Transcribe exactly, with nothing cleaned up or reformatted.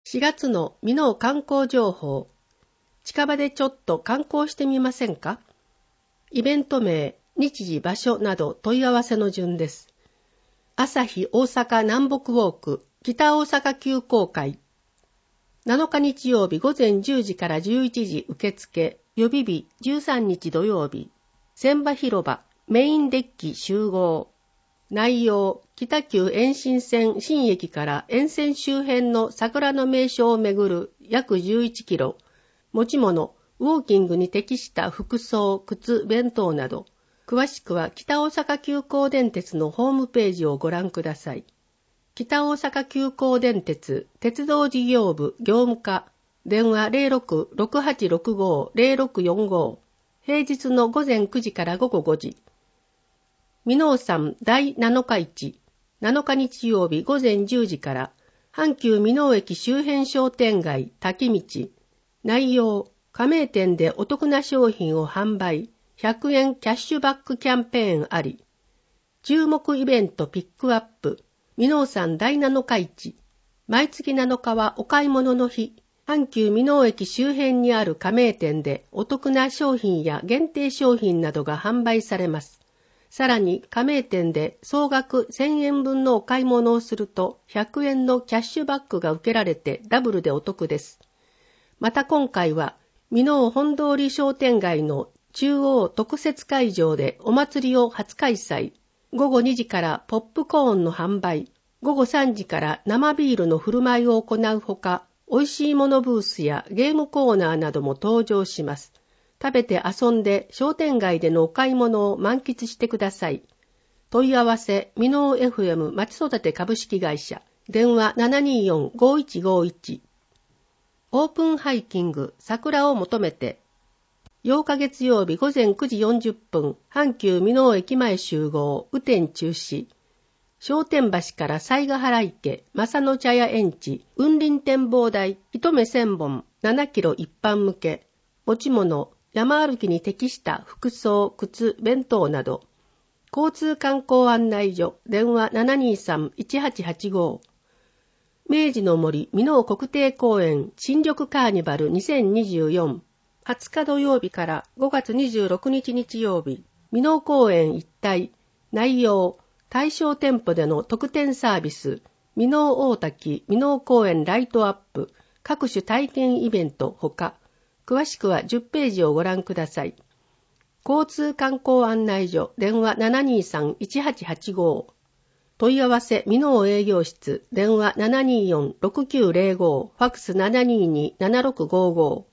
しがつの箕面観光情報。近場でちょっと観光してみませんか？イベント名、日時、場所など問い合わせの順です。朝日大阪南北ウォーク北大阪急行会。なのか日曜日午前じゅうじからじゅういちじ受付、予備日じゅうさんにち土曜日。千葉広場メインデッキ集合。内容、北急延伸線新駅から沿線周辺の桜の名所を巡る約じゅういちキロ。持ち物、ウォーキングに適した服装、靴、弁当など。詳しくは北大阪急行電鉄のホームページをご覧ください。北大阪急行電鉄鉄道事業部業務課電話 ゼロろく ろくはちろくご ゼロろくよんご。平日の午前くじから午後ごじ。箕面山第なのか市なのか日曜日午前じゅうじから阪急箕面駅周辺商店街滝道。内容、加盟店でお得な商品を販売、ひゃくえんキャッシュバックキャンペーンあり。注目イベントピックアップ、箕面山第なのか市。毎月なのかはお買い物の日、阪急箕面駅周辺にある加盟店でお得な商品や限定商品などが販売されます。さらに加盟店で総額せんえんぶんのお買い物をするとひゃくえんのキャッシュバックが受けられてダブルでお得です。また今回は箕面本通り商店街の中央特設会場でお祭りを初開催。ごごにじからポップコーンの販売、ごごさんじから生ビールの振る舞いを行うほか、美味しいものブースやゲームコーナーなども登場します。食べて遊んで商店街でのお買い物を満喫してください。問い合わせ、箕面 エフエム 町育て株式会社、電話 ななにーよん ごいちごいち。オープンハイキング、桜を求めて。ようか月曜日午前くじよんじゅっぷん、阪急箕面駅前集合、雨天中止。商店橋から西ヶ原池、正野茶屋園地、雲林展望台、一目千本、ななキロ一般向け。持ち物、山歩きに適した服装、靴、弁当など。交通観光案内所、電話 ななにーさん いちはちはちご。明治の森箕面国定公園新緑カーニバルにせんにじゅうよん。はつか土曜日からごがつにじゅうろくにち日曜日。箕面公園一帯。内容、対象店舗での特典サービス。箕面大滝箕面公園ライトアップ。各種体験イベントほか。詳しくはじゅっページをご覧ください。交通観光案内所電話 ななにーさん いちはちはちご。問い合わせ箕面営業室電話 ななにーよん ろくきゅうゼロご ファックス ななにーに ななろくごご。